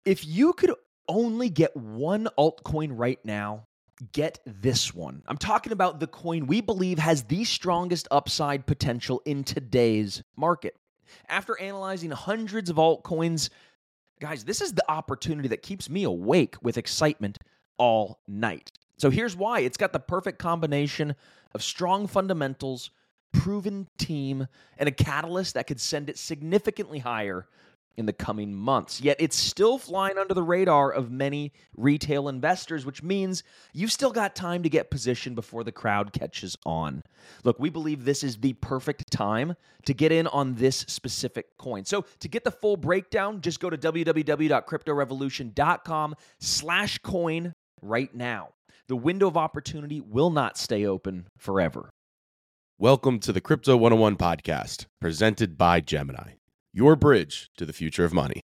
If you could only get one altcoin right now, get this one. I'm talking about the coin we believe has the strongest upside potential in today's market. After analyzing hundreds of altcoins, guys, this is the opportunity that keeps me awake with excitement all night. So here's why. It's got the perfect combination of strong fundamentals, proven team, and a catalyst that could send it significantly higher in the coming months. Yet it's still flying under the radar of many retail investors, which means you've still got time to get positioned before the crowd catches on. Look, we believe this is the perfect time to get in on this specific coin. So to get the full breakdown, just go to www.cryptorevolution.com/coin right now. The window of opportunity will not stay open forever. Welcome to the Crypto 101 podcast, presented by Gemini, your bridge to the future of money.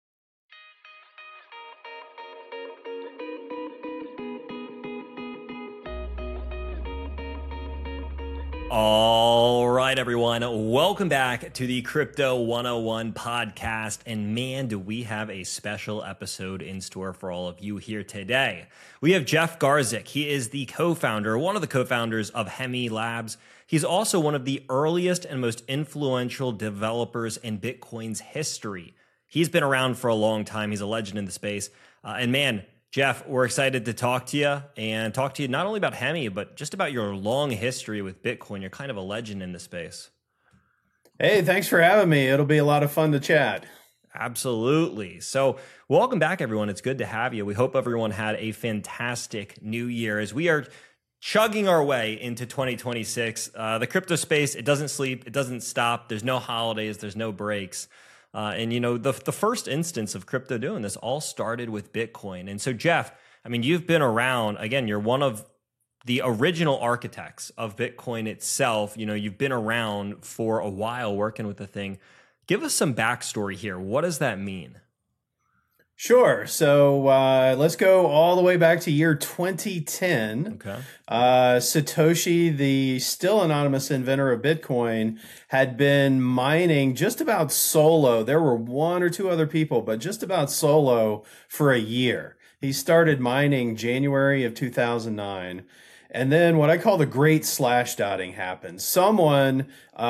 All right, everyone. Welcome back to the Crypto 101 podcast. And man, do we have a special episode in store for all of you here today. We have Jeff Garzik. He is the one of the co-founders of Hemi Labs. He's also one of the earliest and most influential developers in Bitcoin's history. He's been around for a long time. He's a legend in the space. And man, Jeff, we're excited to talk to you not only about Hemi, but just about your long history with Bitcoin. You're kind of a legend in the space. Hey, thanks for having me. It'll be a lot of fun to chat. Absolutely. So welcome back, everyone. It's good to have you. We hope everyone had a fantastic new year as we are chugging our way into 2026. The crypto space, it doesn't sleep. It doesn't stop. There's no holidays. There's no breaks. And you know, the first instance of crypto doing this all started with Bitcoin. And so, Jeff, I mean, you've been around, again, you're one of the original architects of Bitcoin itself. You know, you've been around for a while working with the thing. Give us some backstory here. What does that mean? Sure. So let's go all the way back to year 2010. Okay. Satoshi, the still anonymous inventor of Bitcoin, had been mining just about solo. There were one or two other people, but just about solo for a year. He started mining January of 2009. And then what I call the great slash dotting happened. Someone,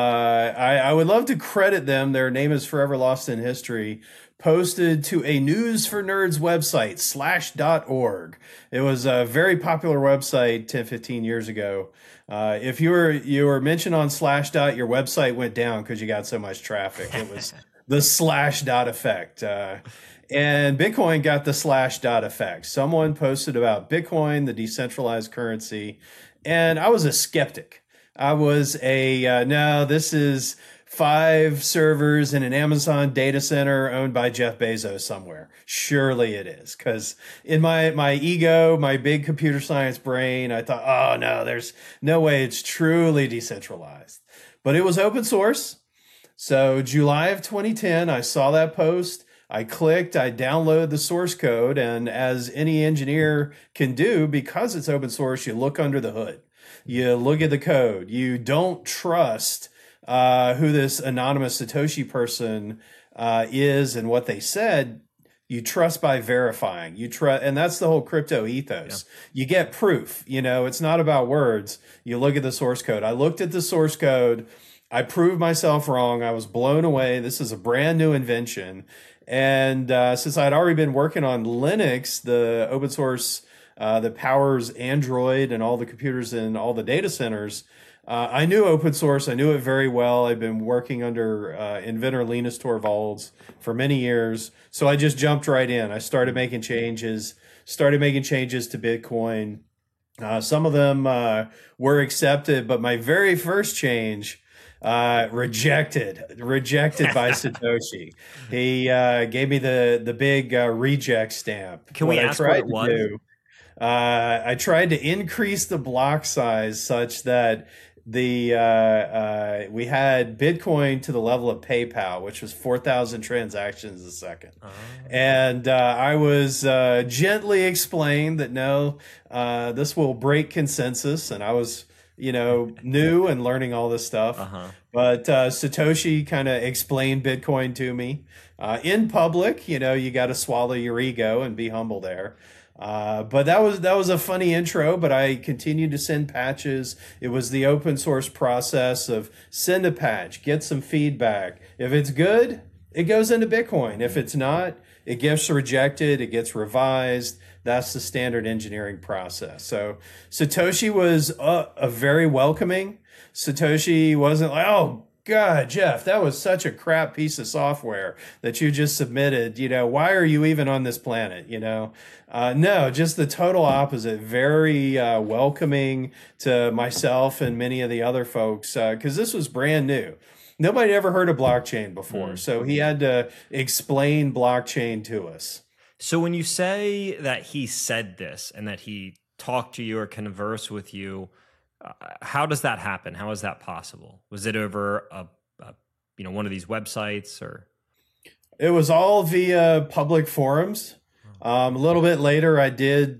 I would love to credit them, their name is forever lost in history, posted to a News for Nerds website, slash.org. It was a very popular website 10, 15 years ago. If you were mentioned on Slashdot, your website went down because you got so much traffic. It was the Slashdot effect. And Bitcoin got the Slashdot effect. Someone posted about Bitcoin, the decentralized currency, and I was a skeptic. I was no, this is 5 servers in an Amazon data center owned by Jeff Bezos somewhere. Surely it is. Because in my ego, my big computer science brain, I thought, oh no, there's no way it's truly decentralized. But it was open source. So July of 2010, I saw that post. I clicked, I downloaded the source code. And as any engineer can do, because it's open source, you look under the hood. You look at the code. You don't trust who this anonymous Satoshi person is and what they said. You trust by verifying. And that's the whole crypto ethos. Yeah. You get proof. You know, it's not about words. You look at the source code. I looked at the source code. I proved myself wrong. I was blown away. This is a brand new invention. And since I'd already been working on Linux, the open source that powers Android and all the computers in all the data centers, I knew open source. I knew it very well. I've been working under inventor Linus Torvalds for many years. So I just jumped right in. I started making changes to Bitcoin. Some of them were accepted, but my very first change rejected by Satoshi. He gave me the big reject stamp. Can we ask what it was? I tried to increase the block size such that we had Bitcoin to the level of PayPal, which was 4,000 transactions a second. Oh. And I was gently explained that no, this will break consensus. And I was, new and learning all this stuff. Uh-huh. But Satoshi kind of explained Bitcoin to me. In public, you got to swallow your ego and be humble there. But that was a funny intro, but I continued to send patches. It was the open source process of send a patch, get some feedback. If it's good, it goes into Bitcoin. If it's not, it gets rejected, it gets revised. That's the standard engineering process. So Satoshi was a very welcoming. Satoshi wasn't like, oh, God, Jeff, that was such a crap piece of software that you just submitted. Why are you even on this planet? No, just the total opposite. Very welcoming to myself and many of the other folks because this was brand new. Nobody ever heard of blockchain before. So he had to explain blockchain to us. So when you say that he said this and that he talked to you or conversed with you, how does that happen? How is that possible? Was it over one of these websites or? It was all via public forums. A little bit later, I did.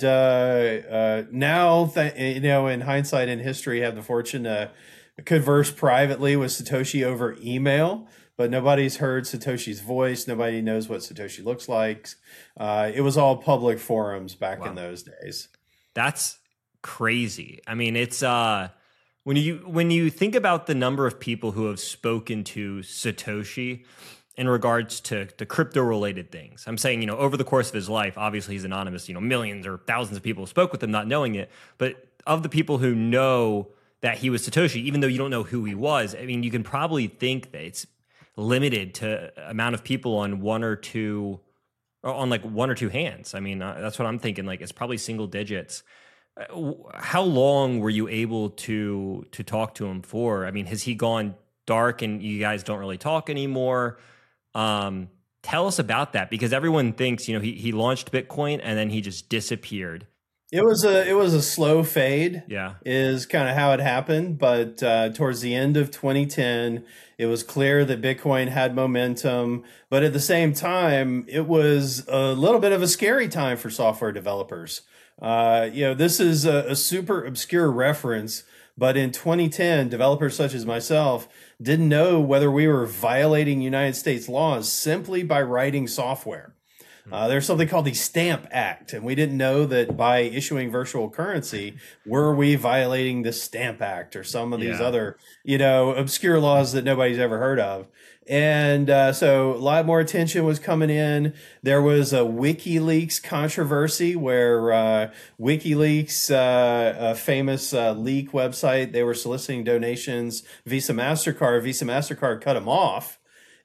In hindsight, in history, have the fortune to converse privately with Satoshi over email. But nobody's heard Satoshi's voice. Nobody knows what Satoshi looks like. It was all public forums back in those days. That's crazy. I mean, it's when you think about the number of people who have spoken to Satoshi in regards to the crypto related things. I'm saying, over the course of his life, obviously he's anonymous, millions or thousands of people spoke with him not knowing it. But of the people who know that he was Satoshi, even though you don't know who he was, I mean, you can probably think that it's limited to amount of people on one or two hands. I mean, that's what I'm thinking. Like, it's probably single digits. How long were you able to talk to him for? I mean, has he gone dark and you guys don't really talk anymore? Tell us about that, because everyone thinks, he launched Bitcoin and then he just disappeared. It was a slow fade. Yeah, is kind of how it happened. But towards the end of 2010, it was clear that Bitcoin had momentum. But at the same time, it was a little bit of a scary time for software developers. This is a super obscure reference, but in 2010, developers such as myself didn't know whether we were violating United States laws simply by writing software. There's something called the Stamp Act, and we didn't know that by issuing virtual currency, were we violating the Stamp Act or some of these other, obscure laws that nobody's ever heard of. And so a lot more attention was coming in. There was a WikiLeaks controversy where WikiLeaks, a famous leak website, they were soliciting donations, Visa MasterCard cut them off.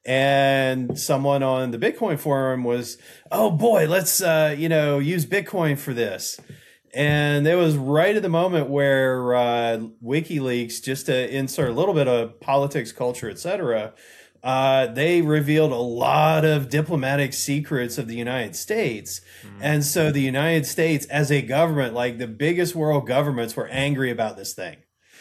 And someone on the Bitcoin forum was, oh boy, let's, use Bitcoin for this. And it was right at the moment where WikiLeaks, just to insert a little bit of politics, culture, etc., they revealed a lot of diplomatic secrets of the United States. And so the United States as a government, like the biggest world governments, were angry about this thing.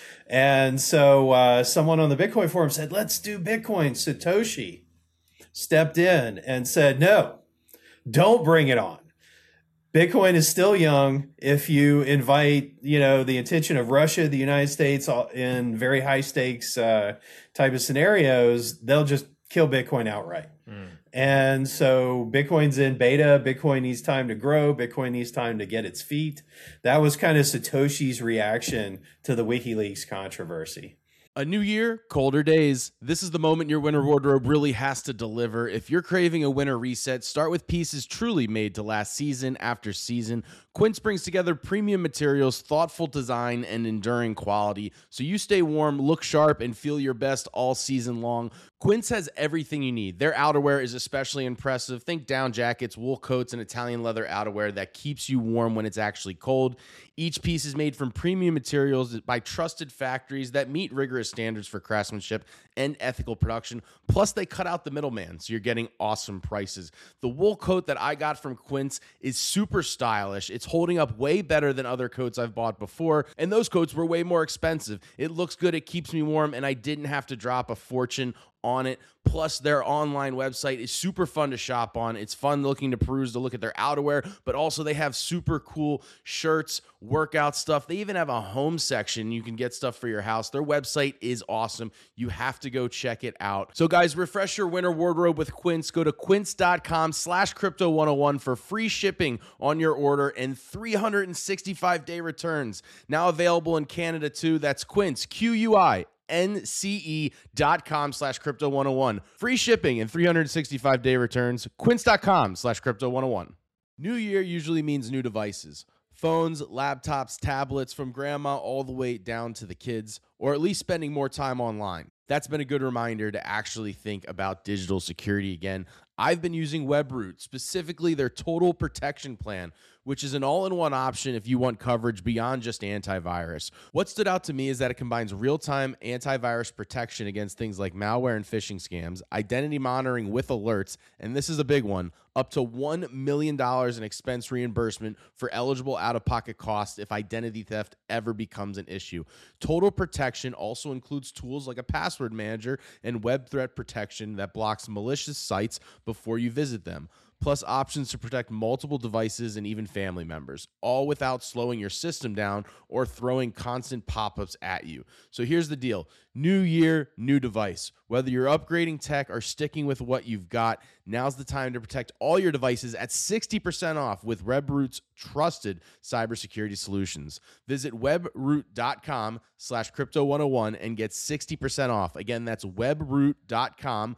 And so someone on the Bitcoin forum said, let's do Bitcoin. Satoshi stepped in and said, no, don't bring it on. Bitcoin is still young. If you invite, the attention of Russia, the United States in very high stakes type of scenarios, they'll just kill Bitcoin outright. And so Bitcoin's in beta. Bitcoin needs time to grow. Bitcoin needs time to get its feet. That was kind of Satoshi's reaction to the WikiLeaks controversy. A new year, colder days. This is the moment your winter wardrobe really has to deliver. If you're craving a winter reset, start with pieces truly made to last season after season. Quince brings together premium materials, thoughtful design, and enduring quality, so you stay warm, look sharp, and feel your best all season long. Quince has everything you need. Their outerwear is especially impressive. Think down jackets, wool coats, and Italian leather outerwear that keeps you warm when it's actually cold. Each piece is made from premium materials by trusted factories that meet rigorous standards for craftsmanship and ethical production. Plus, they cut out the middleman, so you're getting awesome prices. The wool coat that I got from Quince is super stylish. It's holding up way better than other coats I've bought before, and those coats were way more expensive. It looks good, it keeps me warm, and I didn't have to drop a fortune on it. Plus, their online website is super fun to shop on. It's fun looking to peruse, to look at their outerwear, but also they have super cool shirts, workout stuff. They even have a home section. You can get stuff for your house. Their website is awesome. You have to go check it out. So guys, refresh your winter wardrobe with Quince. Go to quince.com/crypto101 for free shipping on your order and 365-day returns. Now available in Canada too. That's Quince, QUINCE.com/crypto101. Free shipping and 365-day returns. Quince.com/crypto101. New year usually means new devices. Phones, laptops, tablets, from grandma all the way down to the kids, or at least spending more time online. That's been a good reminder to actually think about digital security again. I've been using Webroot, specifically their Total Protection Plan, which is an all-in-one option if you want coverage beyond just antivirus. What stood out to me is that it combines real-time antivirus protection against things like malware and phishing scams, identity monitoring with alerts, and this is a big one, up to $1 million in expense reimbursement for eligible out-of-pocket costs if identity theft ever becomes an issue. Total Protection also includes tools like a password manager and web threat protection that blocks malicious sites before you visit them, plus options to protect multiple devices and even family members, all without slowing your system down or throwing constant pop-ups at you. So here's the deal. New year, new device. Whether you're upgrading tech or sticking with what you've got, now's the time to protect all your devices at 60% off with Webroot's trusted cybersecurity solutions. Visit webroot.com/crypto101 and get 60% off. Again, that's webroot.com,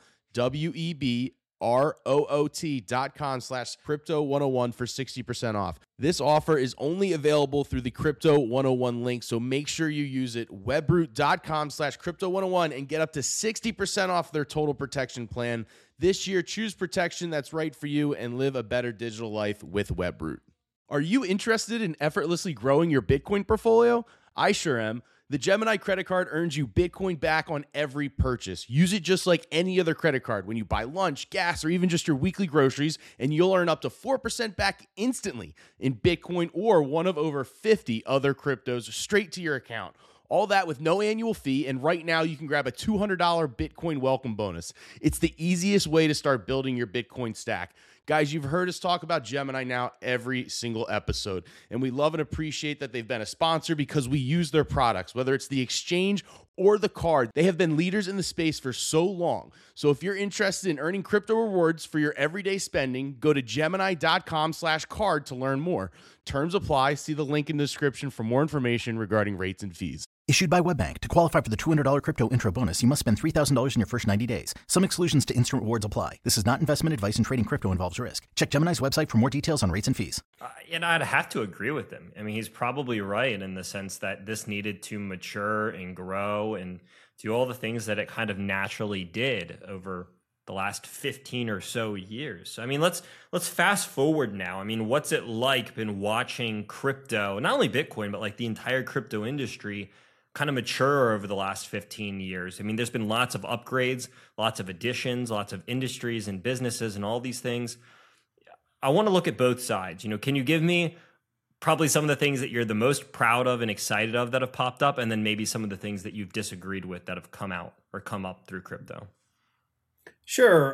webroot.com/crypto101 for 60% off. This offer is only available through the Crypto 101 link, so make sure you use it. Webroot.com/crypto101 and get up to 60% off their Total Protection Plan. This year, choose protection that's right for you and live a better digital life with Webroot. Are you interested in effortlessly growing your Bitcoin portfolio? I sure am. The Gemini credit card earns you Bitcoin back on every purchase. Use it just like any other credit card when you buy lunch, gas, or even just your weekly groceries, and you'll earn up to 4% back instantly in Bitcoin or one of over 50 other cryptos straight to your account. All that with no annual fee, and right now you can grab a $200 Bitcoin welcome bonus. It's the easiest way to start building your Bitcoin stack. Guys, you've heard us talk about Gemini now every single episode, and we love and appreciate that they've been a sponsor because we use their products, whether it's the exchange or the card. They have been leaders in the space for so long. So if you're interested in earning crypto rewards for your everyday spending, go to gemini.com/card to learn more. Terms apply. See the link in the description for more information regarding rates and fees. Issued by WebBank. To qualify for the $200 crypto intro bonus, you must spend $3,000 in your first 90 days. Some exclusions to instant rewards apply. This is not investment advice, and trading crypto involves risk. Check Gemini's website for more details on rates and fees. And I'd have to agree with him. I mean, he's probably right in the sense that this needed to mature and grow and do all the things that it kind of naturally did over the last 15 or so years. So, I mean, let's fast forward now. I mean, what's it like been watching crypto, not only Bitcoin, but like the entire crypto industry kind of mature over the last 15 years. I mean, there's been lots of upgrades, lots of additions, lots of industries and businesses and all these things. I want to look at both sides. You know, can you give me probably some of the things that you're the most proud of and excited of that have popped up, and then maybe some of the things that you've disagreed with that have come out or come up through crypto? Sure.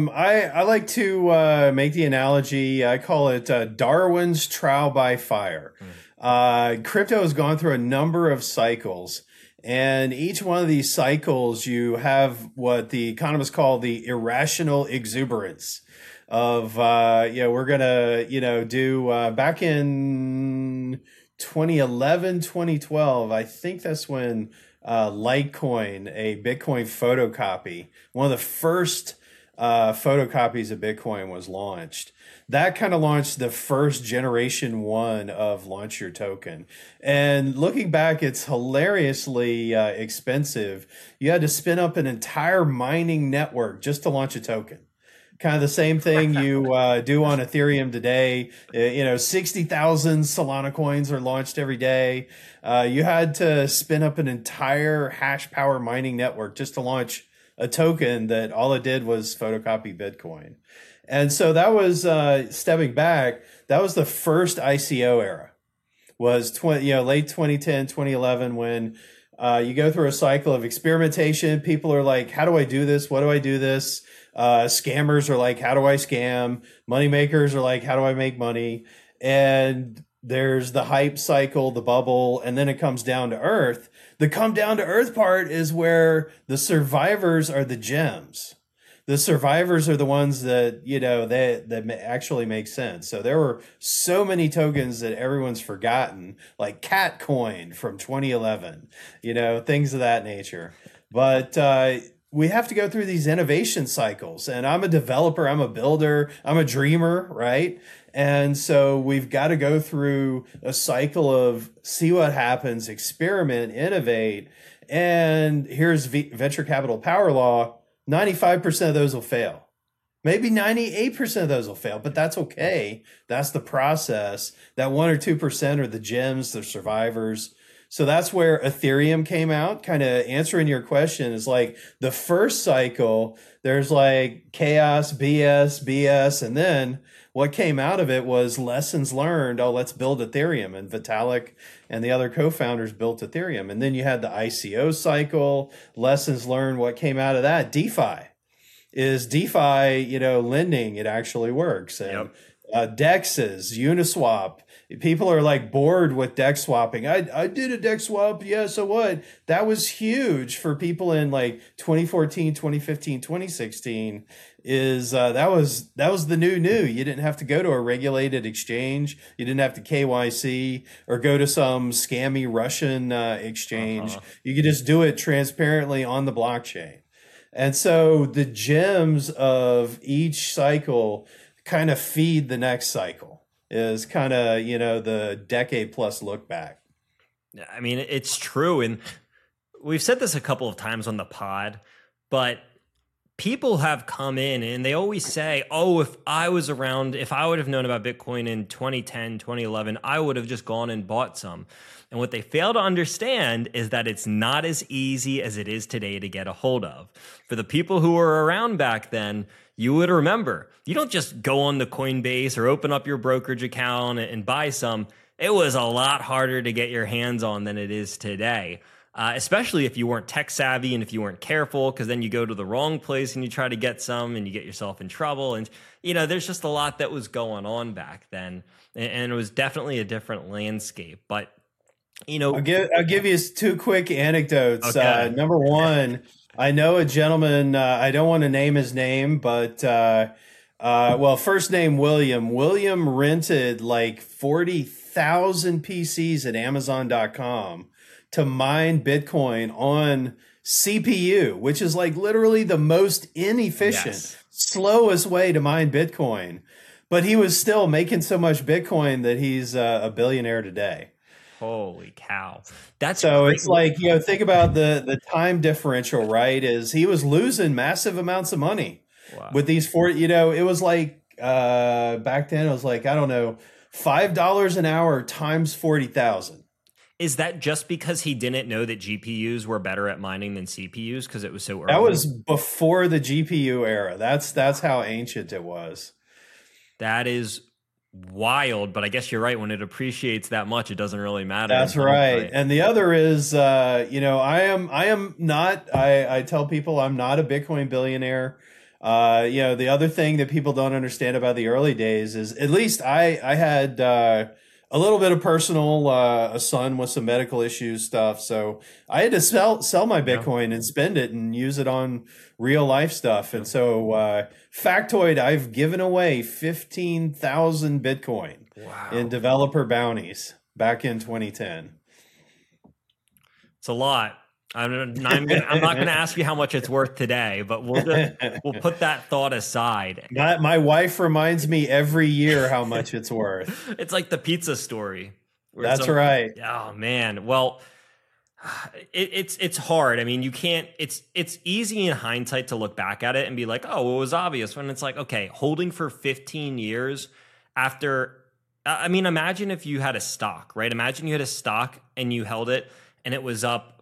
I like to make the analogy. I call it Darwin's trial by fire. Crypto has gone through a number of cycles, and each one of these cycles, you have what the economists call the irrational exuberance of, we're going to, do back in 2011, 2012. I think that's when Litecoin, a Bitcoin photocopy, one of the first photocopies of Bitcoin was launched. That kind of launched the first generation one of Launch Your Token. And looking back, it's hilariously expensive. You had to spin up an entire mining network just to launch a token. Kind of the same thing you do on Ethereum today. 60,000 Solana coins are launched every day. You had to spin up an entire hash power mining network just to launch a token that all it did was photocopy Bitcoin. And so that was, stepping back, that was the first ICO era, was late 2010, 2011, when You go through a cycle of experimentation. People are like, how do I do this? What do I do this? Scammers are like, how do I scam? Money makers are like, how do I make money? And there's the hype cycle, the bubble, and then it comes down to earth. The come down to earth part is where the survivors are the gems. The survivors are the ones that, that actually make sense. So there were so many tokens that everyone's forgotten, like Catcoin from 2011, things of that nature. But we have to go through these innovation cycles. And I'm a developer, I'm a builder, I'm a dreamer, right? And so we've got to go through a cycle of see what happens, experiment, innovate. And here's venture capital power law. 95% of those will fail. Maybe 98% of those will fail, but that's okay. That's the process. That 1 or 2% are the gems, the survivors. So that's where Ethereum came out, kind of answering your question is like the first cycle, there's like chaos, BS, and then what came out of it was lessons learned. Oh, let's build Ethereum. And Vitalik and the other co-founders built Ethereum. And then you had the ICO cycle, lessons learned. What came out of that? DeFi. Is DeFi, lending, it actually works. And DEXs, Uniswap. People are like bored with DEX swapping. I did a DEX swap. Yeah, so what? That was huge for people in like 2014, 2015, 2016. That was the new. You didn't have to go to a regulated exchange. You didn't have to KYC or go to some scammy Russian exchange. You could just do it transparently on the blockchain. And so the gems of each cycle kind of feed the next cycle. Is kind of, the decade plus look back. I mean, it's true. And we've said this a couple of times on the pod, but people have come in and they always say, oh, if I would have known about Bitcoin in 2010, 2011, I would have just gone and bought some. And what they fail to understand is that it's not as easy as it is today to get a hold of. For the people who were around back then, you would remember, you don't just go on the Coinbase or open up your brokerage account and buy some. It was a lot harder to get your hands on than it is today, especially if you weren't tech savvy and if you weren't careful, because then you go to the wrong place and you try to get some and you get yourself in trouble. And, there's just a lot that was going on back then. And it was definitely a different landscape. But, I'll give you 2 quick anecdotes. Okay. Number one, I know a gentleman, I don't want to name his name, but, first name William. William rented like 40,000 PCs at Amazon.com to mine Bitcoin on CPU, which is like literally the most inefficient, slowest way to mine Bitcoin. But he was still making so much Bitcoin that he's a billionaire today. Holy cow. That's so great. It's like, think about the time differential, right? Is he was losing massive amounts of money with these it was like, back then it was like, I don't know, $5 an hour times 40,000. Is that just because he didn't know that GPUs were better at mining than CPUs because it was so early? That was before the GPU era. That's how ancient it was. That is wild, but I guess you're right. When it appreciates that much, it doesn't really matter. That's right. And the other is, I am not. I tell people I'm not a Bitcoin billionaire. The other thing that people don't understand about the early days is, at least I had a little bit of personal, a son with some medical issues stuff. So I had to sell my Bitcoin and spend it and use it on real life stuff. And so, factoid, I've given away 15,000 Bitcoin in developer bounties back in 2010. It's a lot. I'm not going to ask you how much it's worth today, but we'll put that thought aside. My wife reminds me every year how much it's worth. It's like the pizza story. That's right. Oh man. Well, it's hard. I mean, you can't. It's easy in hindsight to look back at it and be like, oh, it was obvious. When it's like, okay, holding for 15 years after. I mean, imagine if you had a stock, right? Imagine you had a stock and you held it and it was up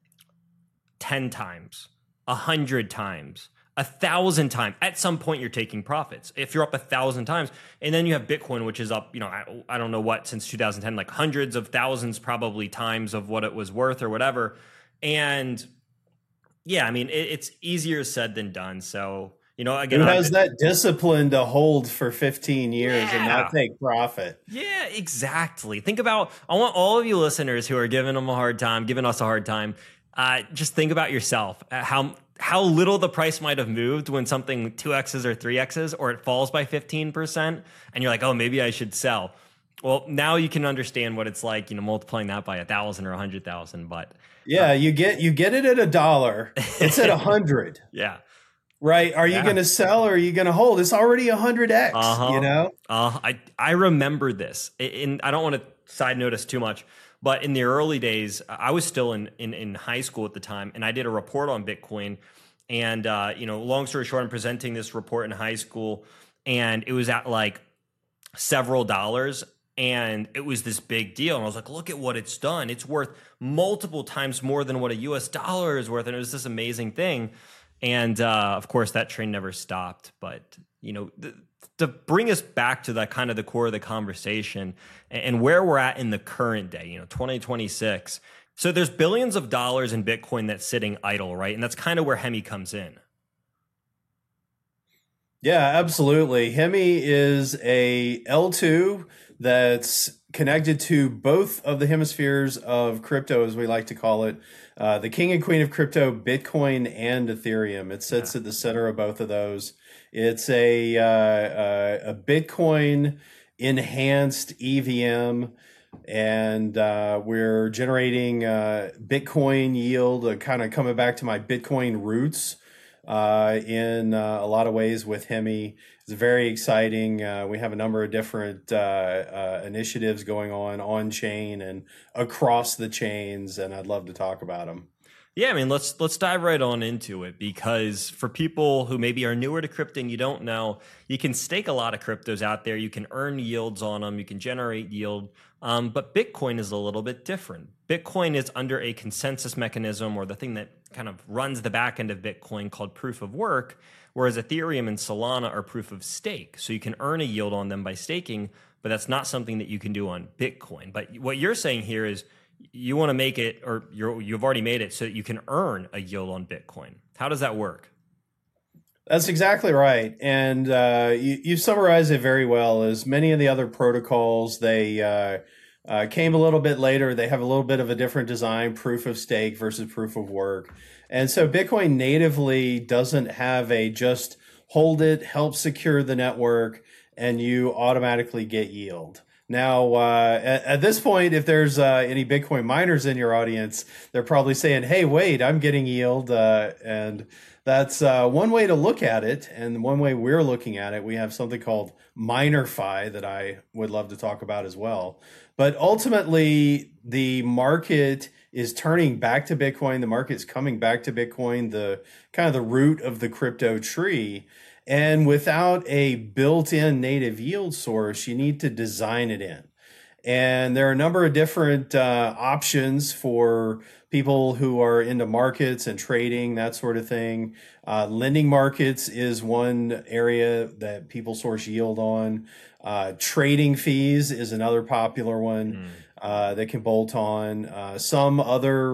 10 times, 100 times, 1,000 times. At some point, you're taking profits. If you're up 1,000 times, and then you have Bitcoin, which is up, I don't know what, since 2010, like hundreds of thousands probably times of what it was worth or whatever. And yeah, I mean, it's easier said than done. So, again, who has that discipline to hold for 15 years and not take profit? Yeah, exactly. I want all of you listeners who are giving us a hard time, just think about yourself, how little the price might have moved when something 2X's or 3X's, or it falls by 15%, and you're like, oh, maybe I should sell. Well, now you can understand what it's like, multiplying that by 1,000 or 100,000. But yeah, you get it at $1. It's at 100. Yeah. Right. Are you going to sell or are you going to hold? It's already 100x, I remember this. And I don't want to side notice too much, but in the early days, I was still in high school at the time, and I did a report on Bitcoin. And, long story short, I'm presenting this report in high school, and it was at like several dollars. And it was this big deal. And I was like, look at what it's done. It's worth multiple times more than what a US dollar is worth. And it was this amazing thing. And of course, that train never stopped. But, to bring us back to that kind of the core of the conversation and where we're at in the current day, 2026. So there's billions of dollars in Bitcoin that's sitting idle, right? And that's kind of where Hemi comes in. Yeah, absolutely. Hemi is a L2 that's connected to both of the hemispheres of crypto, as we like to call it. The king and queen of crypto, Bitcoin and Ethereum. It sits at the center of both of those. It's a Bitcoin enhanced EVM, and we're generating Bitcoin yield, kind of coming back to my Bitcoin roots in a lot of ways with Hemi. It's very exciting. We have a number of different initiatives going on chain and across the chains, and I'd love to talk about them. Yeah, I mean, let's dive right on into it, because for people who maybe are newer to crypto and you don't know, you can stake a lot of cryptos out there. You can earn yields on them. You can generate yield. But Bitcoin is a little bit different. Bitcoin is under a consensus mechanism, or the thing that kind of runs the back end of Bitcoin, called proof of work, whereas Ethereum and Solana are proof of stake. So you can earn a yield on them by staking, but that's not something that you can do on Bitcoin. But what you're saying here is you want to make it, or you've already made it so that you can earn a yield on Bitcoin. How does that work? That's exactly right. And you summarized it very well. As many of the other protocols, they came a little bit later. They have a little bit of a different design, proof of stake versus proof of work. And so Bitcoin natively doesn't have a just hold it, help secure the network, and you automatically get yield. Now, at this point, if there's any Bitcoin miners in your audience, they're probably saying, hey, wait, I'm getting yield. And that's one way to look at it. And one way we're looking at it, we have something called MinerFi that I would love to talk about as well. But ultimately, the market is turning back to Bitcoin. The market's coming back to Bitcoin, the kind of the root of the crypto tree. And without a built-in native yield source, you need to design it in. And there are a number of different options for people who are into markets and trading, that sort of thing. Lending markets is one area that people source yield on. Trading fees is another popular one that can bolt on. Some other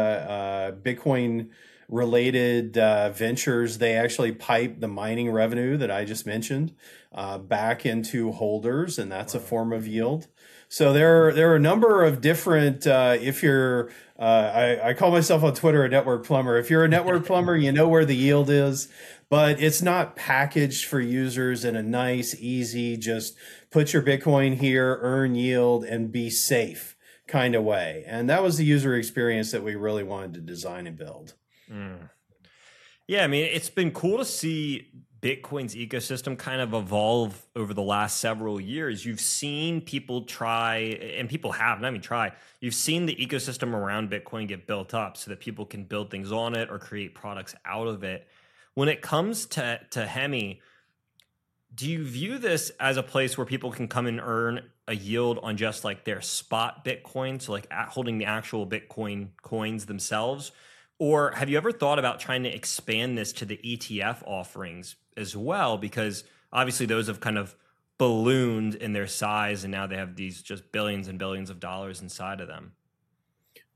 Bitcoin related ventures, they actually pipe the mining revenue that I just mentioned back into holders, and that's a form of yield. So there are a number of different, if you're, I call myself on Twitter a network plumber. If you're a network plumber, you know where the yield is, but it's not packaged for users in a nice, easy, just put your Bitcoin here, earn yield, and be safe kind of way. And that was the user experience that we really wanted to design and build. Yeah, I mean, it's been cool to see Bitcoin's ecosystem kind of evolve over the last several years. You've seen people try, and people have, not even try, you've seen the ecosystem around Bitcoin get built up so that people can build things on it or create products out of it. When it comes to Hemi, do you view this as a place where people can come and earn a yield on just like their spot Bitcoin, so like holding the actual Bitcoin coins themselves? Or have you ever thought about trying to expand this to the ETF offerings as well? Because obviously those have kind of ballooned in their size, and now they have these just billions and billions of dollars inside of them.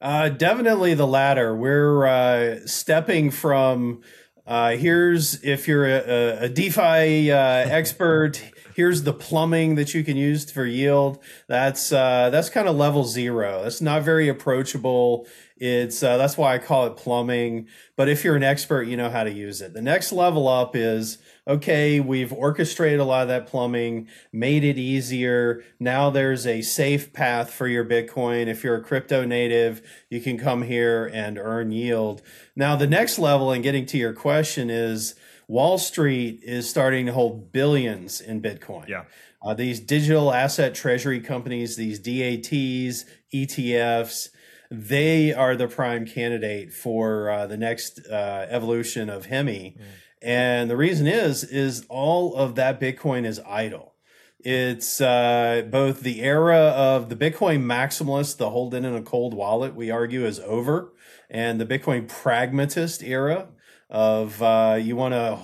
Definitely the latter. We're stepping from here's if you're a DeFi expert. Here's the plumbing that you can use for yield. That's kind of level 0. That's not very approachable. It's that's why I call it plumbing. But if you're an expert, you know how to use it. The next level up is, okay, we've orchestrated a lot of that plumbing, made it easier. Now there's a safe path for your Bitcoin. If you're a crypto native, you can come here and earn yield. Now the next level, and getting to your question, is Wall Street is starting to hold billions in Bitcoin. Yeah. These digital asset treasury companies, these DATs, ETFs, they are the prime candidate for the next evolution of Hemi. And the reason is all of that Bitcoin is idle. It's both the era of the Bitcoin maximalist, the hold it in a cold wallet, we argue is over, and the Bitcoin pragmatist era of you want to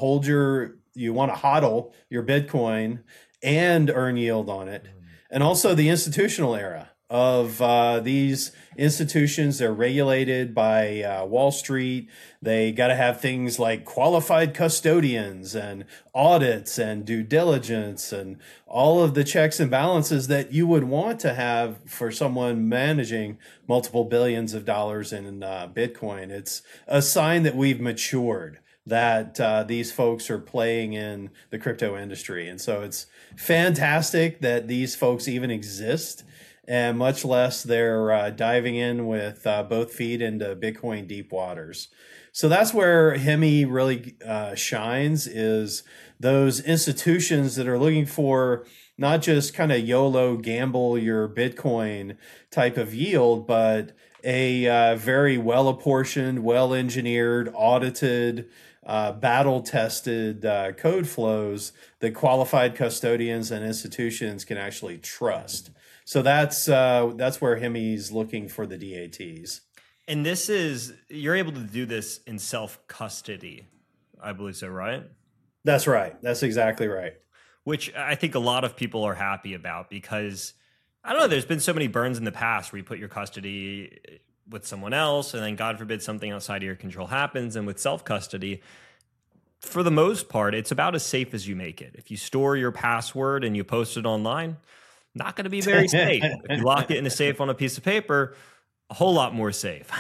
hodl your Bitcoin and earn yield on it. And also the institutional era of these institutions. They're regulated by Wall Street. They got to have things like qualified custodians and audits and due diligence and all of the checks and balances that you would want to have for someone managing multiple billions of dollars in Bitcoin. It's a sign that we've matured, that these folks are playing in the crypto industry. And so it's fantastic that these folks even exist, and much less they're diving in with both feet into Bitcoin deep waters. So that's where Hemi really shines, is those institutions that are looking for not just kind of YOLO gamble your Bitcoin type of yield, but a very well-apportioned, well-engineered, audited, battle-tested code flows that qualified custodians and institutions can actually trust. So that's where Hemi's looking for the DATs. And you're able to do this in self-custody, I believe so, right? That's right. That's exactly right. Which I think a lot of people are happy about, because, I don't know, there's been so many burns in the past where you put your custody with someone else, and then God forbid something outside of your control happens. And with self-custody, for the most part, it's about as safe as you make it. If you store your password and you post it online, not going to be very safe. If you lock it in a safe on a piece of paper, a whole lot more safe.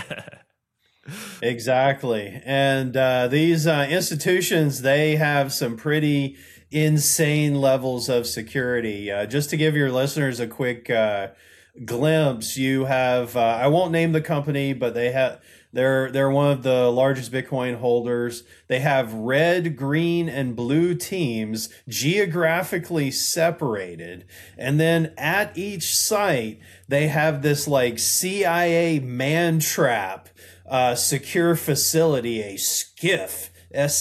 Exactly. And these institutions, they have some pretty insane levels of security. Just to give your listeners a quick glimpse, you have, I won't name the company, but they're one of the largest Bitcoin holders. They have red, green, and blue teams geographically separated. And then at each site, they have this like CIA man trap secure facility, a SCIF,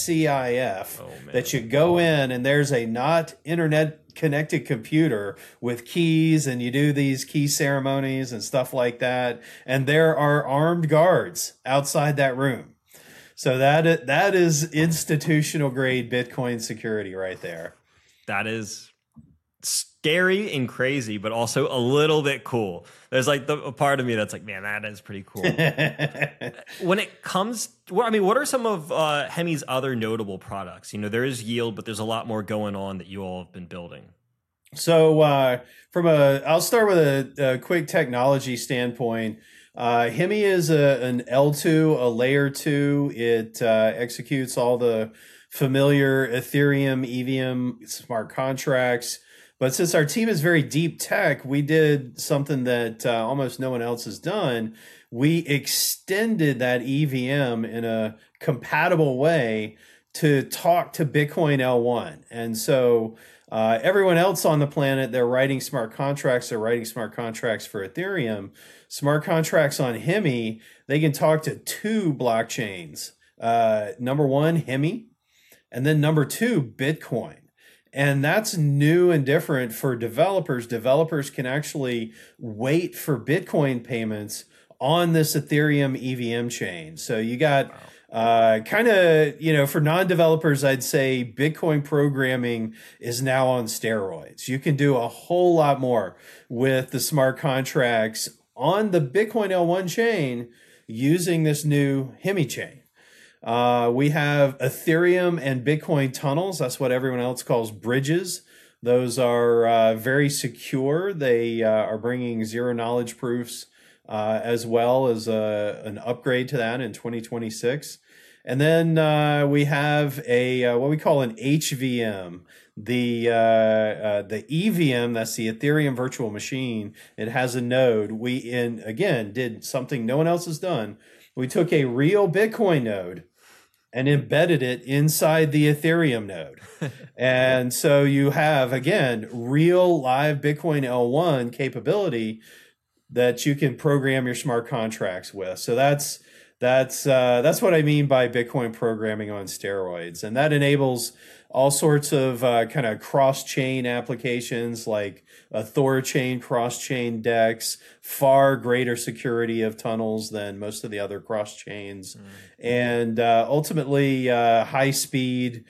SCIF, that you go in, and there's a not internet connected computer with keys, and you do these key ceremonies and stuff like that. And there are armed guards outside that room. So that is institutional grade Bitcoin security right there. That is scary and crazy, but also a little bit cool. There's like a part of me that's like, man, that is pretty cool. When it comes, what are some of Hemi's other notable products? You know, there is yield, but there's a lot more going on that you all have been building. So I'll start with a quick technology standpoint. Hemi is an L2, a layer 2. It executes all the familiar Ethereum, EVM smart contracts. But since our team is very deep tech, we did something that almost no one else has done. We extended that EVM in a compatible way to talk to Bitcoin L1. And so everyone else on the planet, they're writing smart contracts. They're writing smart contracts for Ethereum. Smart contracts on Hemi, they can talk to two blockchains. Number one, Hemi, and then number two, Bitcoin. And that's new and different for developers. Developers can actually wait for Bitcoin payments on this Ethereum EVM chain. So you got kind of, for non-developers, I'd say Bitcoin programming is now on steroids. You can do a whole lot more with the smart contracts on the Bitcoin L1 chain using this new Hemi chain. We have Ethereum and Bitcoin tunnels. That's what everyone else calls bridges. Those are very secure. They are bringing zero knowledge proofs as well as an upgrade to that in 2026. And then we have a what we call an HVM, the EVM. That's the Ethereum virtual machine. It has a node. We did something no one else has done. We took a real Bitcoin node and embedded it inside the Ethereum node. And so you have, again, real live Bitcoin L1 capability that you can program your smart contracts with. So that's what I mean by Bitcoin programming on steroids. And that enables all sorts of kind of cross-chain applications like a Thorchain cross-chain DEX, far greater security of tunnels than most of the other cross-chains, and ultimately high-speed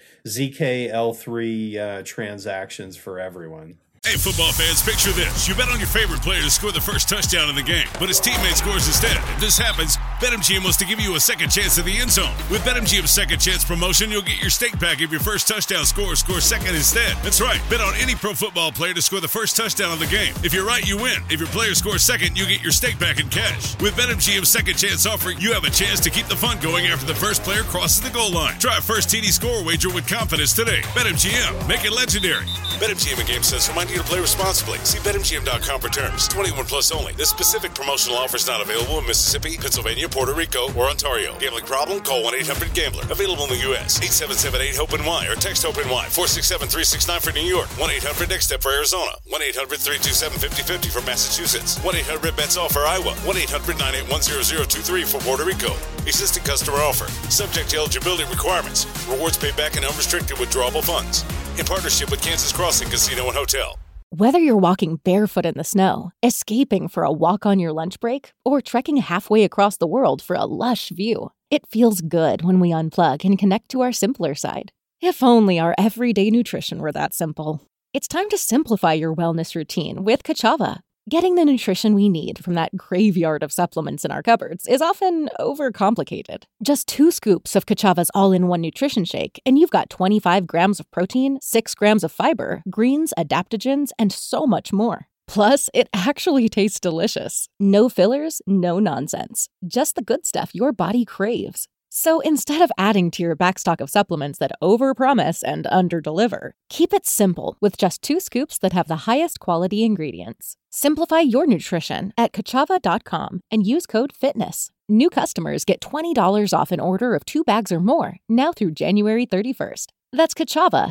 ZK-L3 transactions for everyone. Hey, football fans, picture this. You bet on your favorite player to score the first touchdown in the game, but his teammate scores instead. If this happens, BetMGM wants to give you a second chance at the end zone. With BetMGM's second chance promotion, you'll get your stake back if your first touchdown scores second instead. That's right. Bet on any pro football player to score the first touchdown of the game. If you're right, you win. If your player scores second, you get your stake back in cash. With BetMGM's second chance offer, you have a chance to keep the fun going after the first player crosses the goal line. Try a first TD score wager with confidence today. BetMGM. Make it legendary. BetMGM and GameSense remind you to play responsibly. See BetMGM.com for terms. 21 plus only. This specific promotional offer is not available in Mississippi, Pennsylvania, Puerto Rico, or Ontario. Gambling problem? Call 1-800-GAMBLER. Available in the U.S. 877-8-HOPE-NY or text HOPE-NY 467-369 for New York. 1-800-NEXT-STEP for Arizona. 1-800-327-5050 for Massachusetts. 1-800-BETS-ALL for Iowa. 1-800-981-0023 for Puerto Rico. Existing customer offer. Subject to eligibility requirements. Rewards paid back in unrestricted withdrawable funds. In partnership with Kansas Crossing Casino and Hotel. Whether you're walking barefoot in the snow, escaping for a walk on your lunch break, or trekking halfway across the world for a lush view, it feels good when we unplug and connect to our simpler side. If only our everyday nutrition were that simple. It's time to simplify your wellness routine with Kachava. Getting the nutrition we need from that graveyard of supplements in our cupboards is often overcomplicated. Just 2 scoops of Kachava's all-in-one nutrition shake, and you've got 25 grams of protein, 6 grams of fiber, greens, adaptogens, and so much more. Plus, it actually tastes delicious. No fillers, no nonsense. Just the good stuff your body craves. So instead of adding to your backstock of supplements that overpromise and underdeliver, keep it simple with just 2 scoops that have the highest quality ingredients. Simplify your nutrition at Kachava.com and use code FITNESS. New customers get $20 off an order of 2 bags or more, now through January 31st. That's Kachava,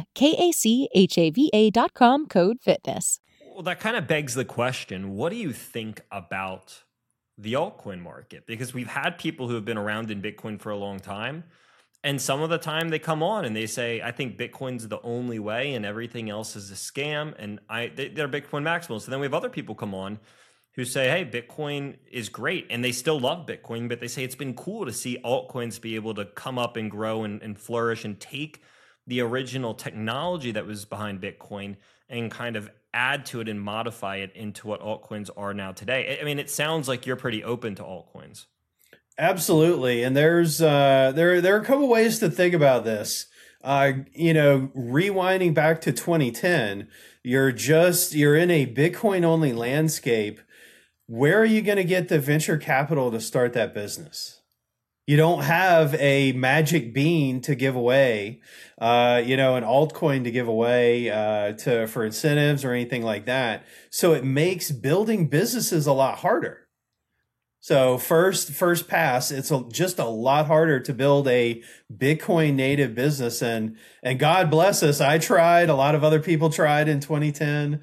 Kachava.com, code FITNESS. Well, that kind of begs the question, what do you think about the altcoin market? Because we've had people who have been around in Bitcoin for a long time, and some of the time they come on and they say, I think Bitcoin's the only way and everything else is a scam, and they're Bitcoin maximalists. So then we have other people come on who say, hey, Bitcoin is great, and they still love Bitcoin, but they say it's been cool to see altcoins be able to come up and grow and flourish and take the original technology that was behind Bitcoin and kind of add to it and modify it into what altcoins are now today. I mean, it sounds like you're pretty open to altcoins. Absolutely. And there's there are a couple ways to think about this. Rewinding back to 2010, you're in a Bitcoin only landscape. Where are you going to get the venture capital to start that business? You don't have a magic bean to give away, an altcoin to give away for incentives or anything like that. So it makes building businesses a lot harder. So first pass, it's just a lot harder to build a Bitcoin native business. And God bless us, I tried. A lot of other people tried in 2010.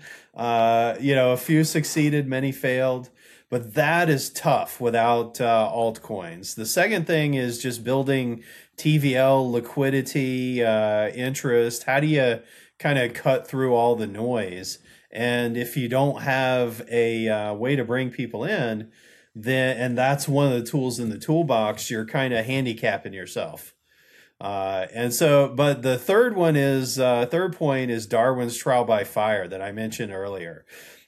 A few succeeded, many failed. But that is tough without altcoins. The second thing is just building TVL, liquidity, interest. How do you kind of cut through all the noise? And if you don't have a way to bring people in, and that's one of the tools in the toolbox, you're kind of handicapping yourself. But the third point is Darwin's trial by fire that I mentioned earlier.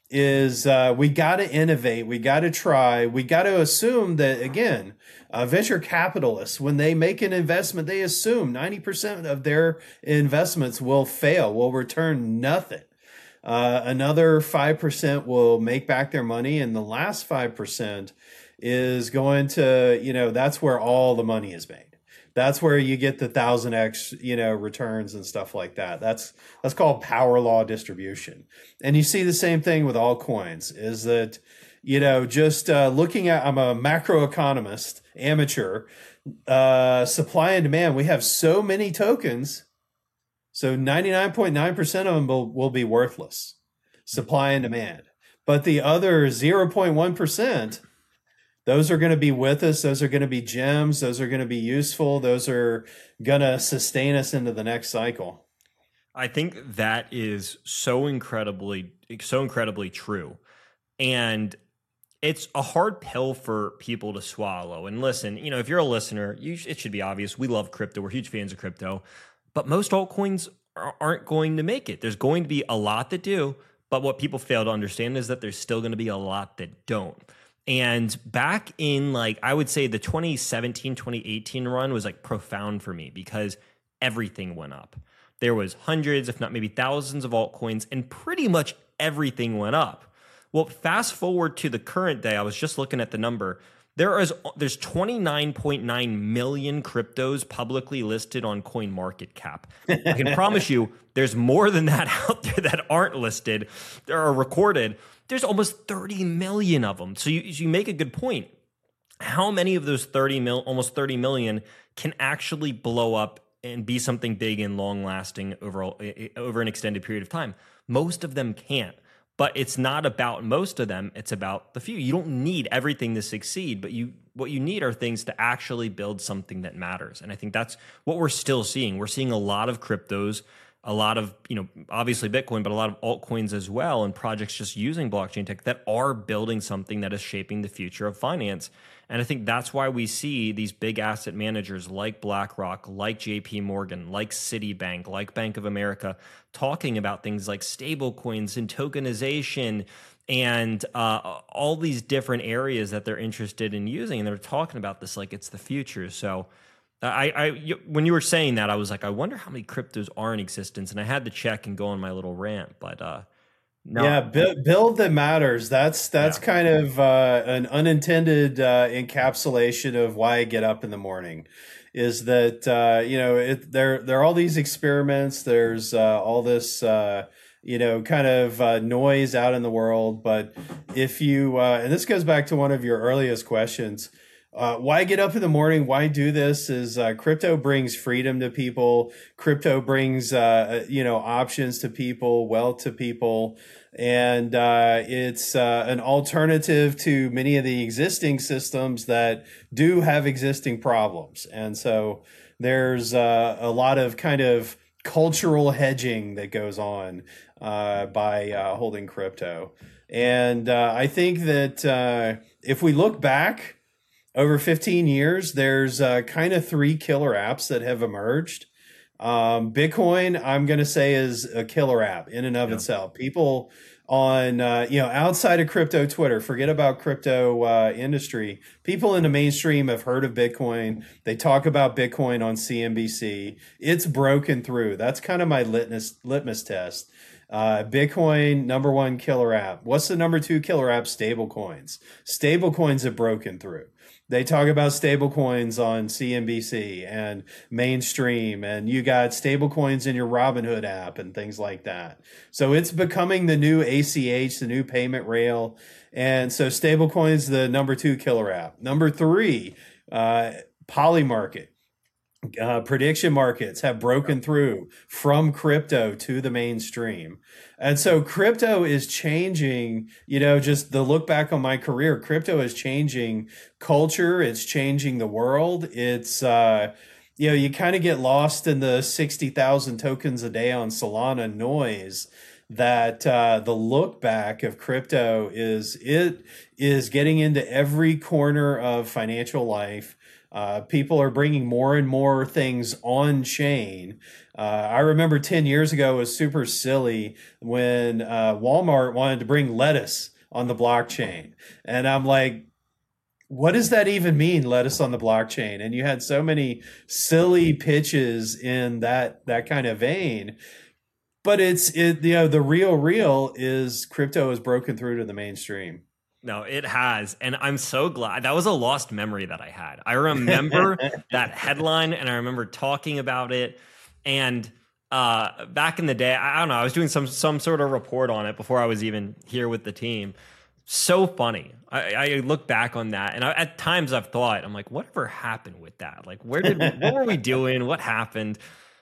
is we got to innovate. We got to try. We got to assume that, again, venture capitalists, when they make an investment, they assume 90% of their investments will fail, will return nothing. Another 5% will make back their money, and the last 5% is going to, that's where all the money is made. That's where you get the 1000x, returns and stuff like that. That's called power law distribution. And you see the same thing with altcoins, is that, just looking at, I'm a macroeconomist, amateur, supply and demand. We have so many tokens, so 99.9% of them will be worthless, supply and demand. But the other 0.1%, those are going to be with us. Those are going to be gems. Those are going to be useful. Those are going to sustain us into the next cycle. I think that is so incredibly true. And it's a hard pill for people to swallow. And listen, if you're a listener, it should be obvious. We love crypto. We're huge fans of crypto. But most altcoins aren't going to make it. There's going to be a lot that do. But what people fail to understand is that there's still going to be a lot that don't. And back in I would say the 2017, 2018 run was profound for me because everything went up. There was hundreds, if not maybe thousands of altcoins, and pretty much everything went up. Well, fast forward to the current day, I was just looking at the number. There's 29.9 million cryptos publicly listed on CoinMarketCap. I can promise you there's more than that out there that aren't listed, that are recorded. There's almost 30 million of them. So you make a good point. How many of those almost 30 million can actually blow up and be something big and long lasting over an extended period of time? Most of them can't. But it's not about most of them. It's about the few. You don't need everything to succeed, but what you need are things to actually build something that matters. And I think that's what we're still seeing. We're seeing a lot of cryptos, a lot of, obviously Bitcoin, but a lot of altcoins as well, and projects just using blockchain tech that are building something that is shaping the future of finance. And I think that's why we see these big asset managers like BlackRock, like JP Morgan, like Citibank, like Bank of America, talking about things like stable coins and tokenization and all these different areas that they're interested in using. And they're talking about this like it's the future. So when you were saying that, I was like, I wonder how many cryptos are in existence. And I had to check and go on my little rant, but no. Yeah, build that matters. That's kind of an unintended encapsulation of why I get up in the morning. Is that there are all these experiments. There's all this kind of noise out in the world. But if you and this goes back to one of your earliest questions. Why get up in the morning? Why do this? Is crypto brings freedom to people. Crypto brings options to people, wealth to people, and it's an alternative to many of the existing systems that do have existing problems. And so there's a lot of kind of cultural hedging that goes on by holding crypto. And I think that if we look back over 15 years, there's kind of 3 killer apps that have emerged. Bitcoin, I'm going to say, is a killer app in and of itself. People on, outside of crypto Twitter, forget about crypto industry. People in the mainstream have heard of Bitcoin. They talk about Bitcoin on CNBC. It's broken through. That's kind of my litmus test. Bitcoin, number 1 killer app. What's the number 2 killer app? Stablecoins. Stablecoins have broken through. They talk about stablecoins on CNBC and mainstream, and you got stablecoins in your Robinhood app and things like that. So it's becoming the new ACH, the new payment rail. And so stablecoins, the number 2 killer app. Number 3, Polymarket. Prediction markets have broken through from crypto to the mainstream. And so crypto is changing, just the look back on my career, crypto is changing culture. It's changing the world. It's, you kind of get lost in the 60,000 tokens a day on Solana noise that the look back of crypto is getting into every corner of financial life. People are bringing more and more things on chain. I remember 10 years ago it was super silly when Walmart wanted to bring lettuce on the blockchain. And I'm like, what does that even mean, lettuce on the blockchain? And you had so many silly pitches in that kind of vein. But the real is crypto has broken through to the mainstream. No, it has. And I'm so glad. That was a lost memory that I had. I remember that headline and I remember talking about it. And back in the day, I don't know, I was doing some sort of report on it before I was even here with the team. So funny. I look back on that, and at times I've thought, I'm like, whatever happened with that? Like, what were we doing? What happened?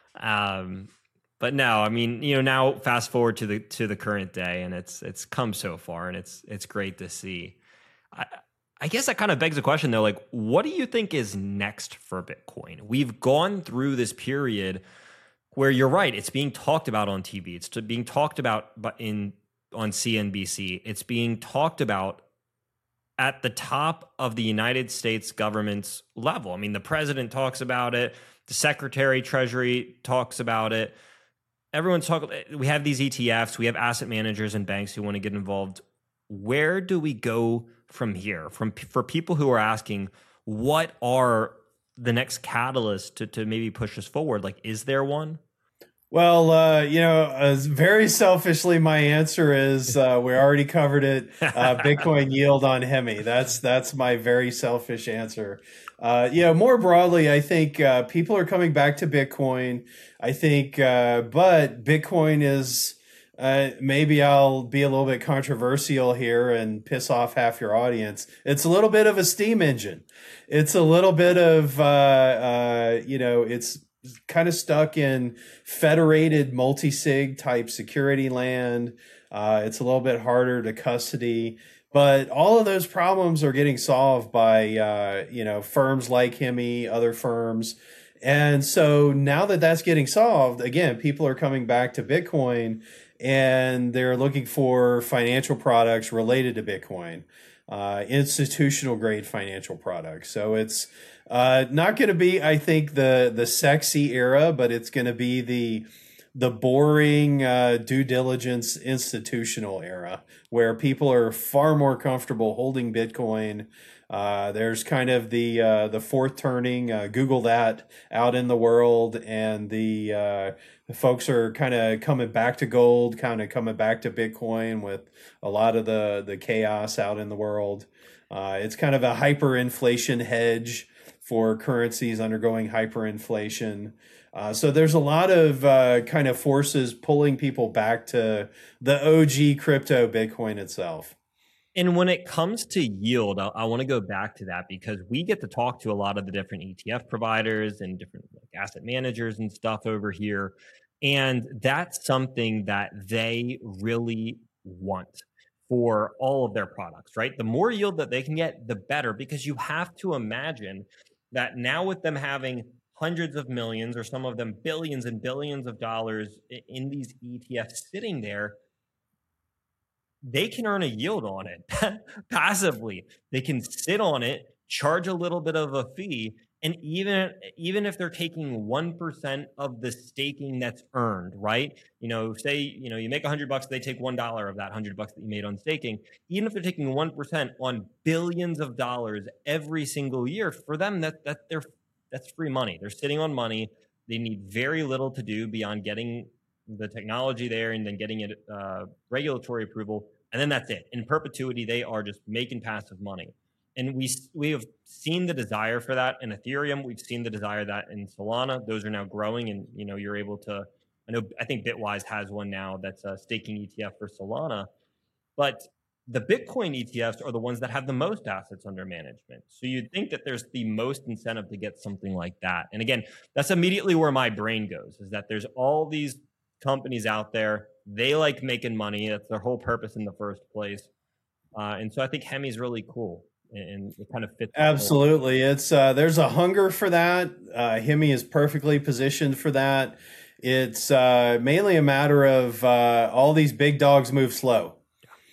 But no, I mean, now fast forward to the current day, and it's come so far, and it's great to see. I guess that kind of begs the question though, like, what do you think is next for Bitcoin? We've gone through this period where you're right, it's being talked about on TV, it's being talked about on CNBC, it's being talked about at the top of the United States government's level. I mean, the president talks about it, the Secretary Treasury talks about it. Everyone's talking. We have these ETFs, we have asset managers and banks who want to get involved. Where do we go from here? For people who are asking, what are the next catalysts to maybe push us forward? Like, is there one? Well, very selfishly, my answer is we already covered it. Bitcoin yield on Hemi. That's my very selfish answer. More broadly, I think people are coming back to Bitcoin. I think, but Bitcoin is maybe I'll be a little bit controversial here and piss off half your audience. It's a little bit of a steam engine. It's a little bit of it's kind of stuck in federated multi-sig type security land. It's a little bit harder to custody, but all of those problems are getting solved by, firms like Hemi, other firms. And so now that that's getting solved, again, people are coming back to Bitcoin and they're looking for financial products related to Bitcoin, institutional grade financial products. So it's, not going to be, I think, the sexy era, but it's going to be the boring due diligence institutional era where people are far more comfortable holding Bitcoin. There's kind of the fourth turning, Google that, out in the world, and the folks are kind of coming back to gold, kind of coming back to Bitcoin with a lot of the chaos out in the world. It's kind of a hyperinflation hedge for currencies undergoing hyperinflation. So there's a lot of kind of forces pulling people back to the OG crypto Bitcoin itself. And when it comes to yield, I want to go back to that because we get to talk to a lot of the different ETF providers and different asset managers and stuff over here. And that's something that they really want for all of their products, right? The more yield that they can get, the better, because you have to imagine that now with them having hundreds of millions or some of them billions and billions of dollars in these ETFs sitting there, they can earn a yield on it passively. They can sit on it, charge a little bit of a fee, and even if they're taking 1% of the staking that's earned, right? Say you make $100, they take $1 of that $100 that you made on staking. Even if they're taking 1% on billions of dollars every single year, for them that's free money. They're sitting on money. They need very little to do beyond getting the technology there and then getting it regulatory approval, and then that's it. In perpetuity, they are just making passive money. And we have seen the desire for that in Ethereum. We've seen the desire that in Solana. Those are now growing, and you're able to. I think Bitwise has one now that's a staking ETF for Solana, but the Bitcoin ETFs are the ones that have the most assets under management. So you'd think that there's the most incentive to get something like that. And again, that's immediately where my brain goes, is that there's all these companies out there. They like making money. That's their whole purpose in the first place. And so I think Hemi's really cool. And it kind of fits. Absolutely. It's there's a hunger for that. Hemi is perfectly positioned for that. It's mainly a matter of all these big dogs move slow.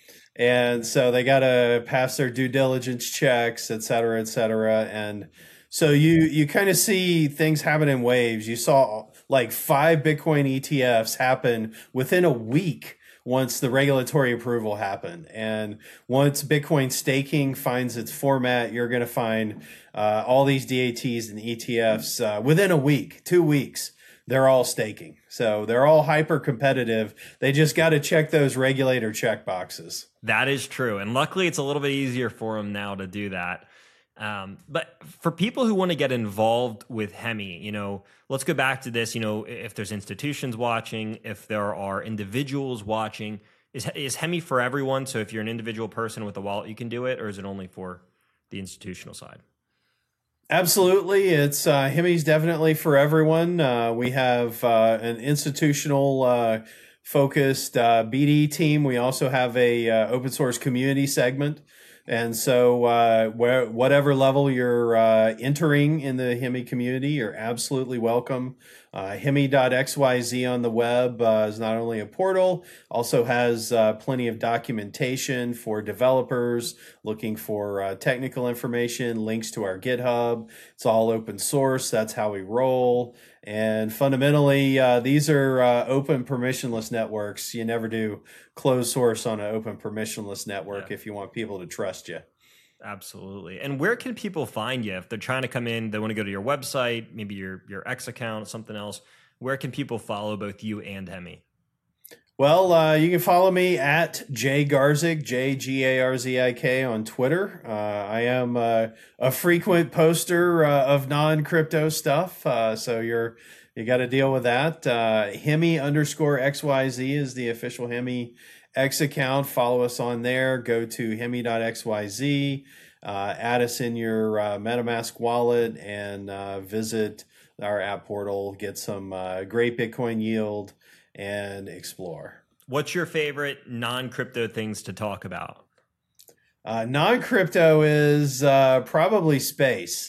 And so they got to pass their due diligence checks, et cetera, et cetera. And So you kind of see things happen in waves. You saw like 5 Bitcoin ETFs happen within a week once the regulatory approval happened. And once Bitcoin staking finds its format, you're going to find all these DATs and ETFs within a week, 2 weeks. They're all staking. So they're all hyper competitive. They just got to check those regulator check boxes. That is true. And luckily, it's a little bit easier for them now to do that. But for people who want to get involved with Hemi, let's go back to this. If there's institutions watching, if there are individuals watching, is Hemi for everyone? So if you're an individual person with a wallet, you can do it, or is it only for the institutional side? Absolutely. It's Hemi's definitely for everyone. We have an institutional focused BD team. We also have a open source community segment. And so whatever level you're entering in the Hemi community, you're absolutely welcome. Hemi.xyz on the web is not only a portal, also has plenty of documentation for developers looking for technical information, links to our GitHub. It's all open source. That's how we roll. And fundamentally, these are open permissionless networks. You never do closed source on an open permissionless network if you want people to trust you. Absolutely. And where can people find you if they're trying to come in? They want to go to your website, maybe your X account, something else. Where can people follow both you and Hemi? Well, you can follow me at JGarzik, JGARZIK on Twitter. I am a frequent poster of non-crypto stuff, so you got to deal with that. Hemi_XYZ is the official Hemi X account. Follow us on there. Go to Hemi.xyz. Add us in your MetaMask wallet and visit our app portal. Get some great Bitcoin yield and explore. What's your favorite non-crypto things to talk about? Non-crypto is probably space.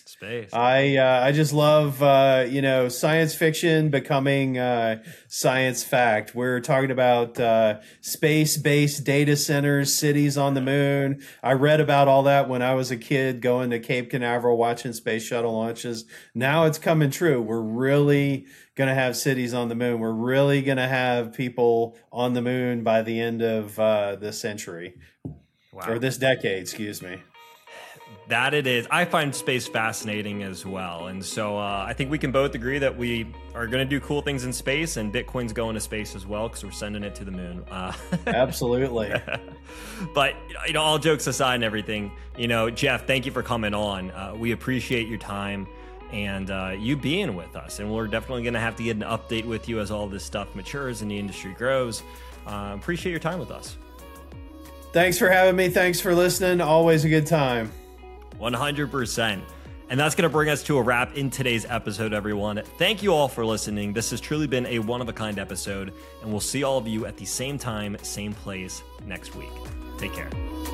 I just love science fiction becoming science fact. We're talking about space-based data centers, cities on the moon. I read about all that when I was a kid, going to Cape Canaveral, watching space shuttle launches. Now it's coming true. We're really going to have cities on the moon. We're really going to have people on the moon by the end of this century. Wow. Or this decade, excuse me. That it is. I find space fascinating as well. And so I think we can both agree that we are going to do cool things in space, and Bitcoin's going to space as well because we're sending it to the moon. Absolutely. But, all jokes aside and everything, Jeff, thank you for coming on. We appreciate your time and you being with us. And we're definitely going to have to get an update with you as all this stuff matures and the industry grows. Appreciate your time with us. Thanks for having me. Thanks for listening. Always a good time. 100%. And that's going to bring us to a wrap in today's episode, everyone. Thank you all for listening. This has truly been a one-of-a-kind episode, and we'll see all of you at the same time, same place next week. Take care.